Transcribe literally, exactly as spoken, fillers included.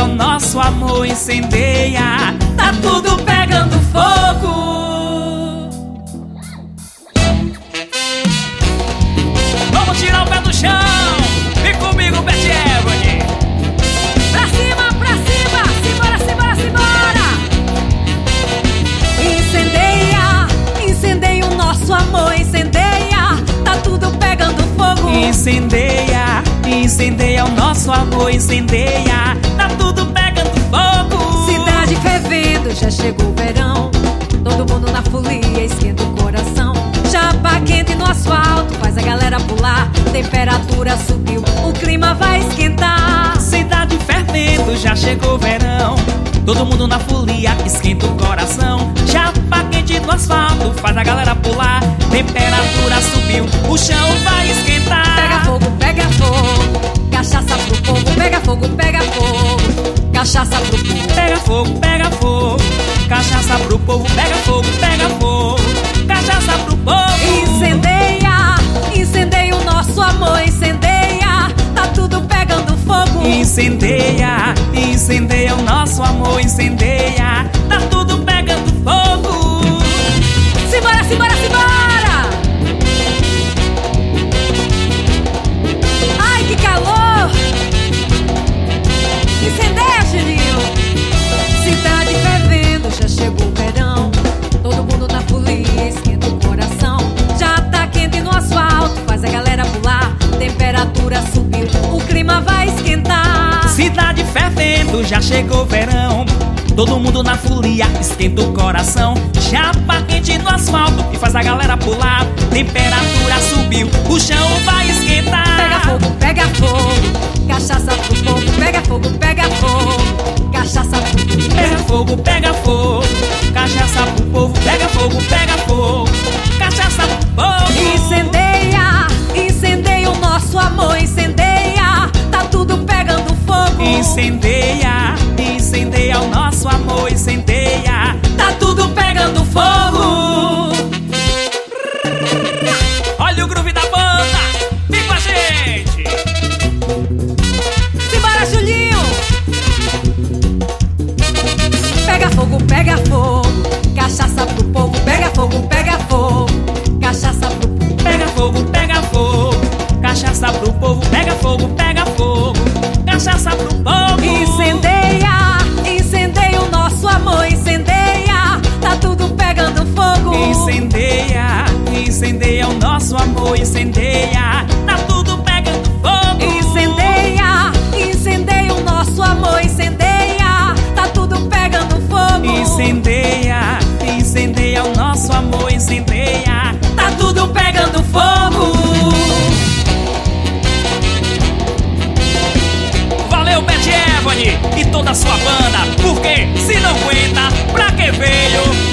o nosso amor incendeia, tá tudo pegando fogo. Vamos tirar o pé do chão, vem comigo, Beth Ebony. Pra cima, pra cima, simbora, simbora, simbora. Incendeia, incendeia o nosso amor, incendeia, tá tudo pegando fogo. Incendeia, incendeia o nosso amor, incendeia, tá tudo pegando fogo. Cidade fervendo, já chegou o verão, todo mundo na folia, esquenta o coração. Chapa quente no asfalto, faz a galera pular. Temperatura subiu, o clima vai esquentar. Cidade fervendo, já chegou o verão, todo mundo na folia, esquenta o coração. Chapa quente no asfalto, faz a galera pular. Temperatura subiu, o chão vai esquentar. Pega fogo, pega fogo, cachaça pro povo. Pega fogo, pega fogo, cachaça pro povo. Pega fogo, pega fogo, cachaça pro povo. Pega fogo, pega fogo, cachaça pro povo. Incendeia, incendeia o nosso amor, incendeia, tá tudo pegando fogo. Incendeia, incendeia o nosso amor, incendeia, tá tudo pegando fogo. Simbora, simbora, simbora! Ai, que calor! Incendeia, Julinho! Cidade fervendo, já chegou o verão, todo mundo na folia, esquenta o coração. Já tá quente no asfalto, faz a galera pular. Temperatura subiu, o clima vai esquentar. Cidade fervendo, já chegou o verão, todo mundo na folia, esquenta o coração. Chapa quente no asfalto e faz a galera pular. Temperatura subiu, o chão vai esquentar. Pega fogo, pega fogo, cachaça pro povo. Pega fogo, pega fogo, cachaça pro povo. Pega fogo, pega fogo, cachaça pro povo. Pega fogo, pega fogo, cachaça pro povo. Incendeia, incendeia o nosso amor, incendeia, tá tudo pegando fogo. Incendeia, incendeia o nosso amor, incendeia, tá tudo pegando fogo. Olha o groove da banda, vem com a gente. Simbora, Julinho! Pega fogo, pega fogo, cachaça pro povo. Pega fogo, pega fogo, cachaça pro povo. Pega fogo, pega fogo, cachaça pro povo. Pega fogo, pega fogo, cachaça pro povo. Incendeia, incendeia o nosso amor, incendeia, tá tudo pegando fogo. Incendeia, incendeia o nosso amor, incendeia, tá tudo pegando fogo. Incendeia, incendeia o nosso amor, incendeia, tá tudo pegando fogo. Incendeia, incendeia o nosso amor, incendeia, tá tudo pegando fogo. Valeu, Beth Ebony e toda a sua banda, porque se não aguenta, pra que veio?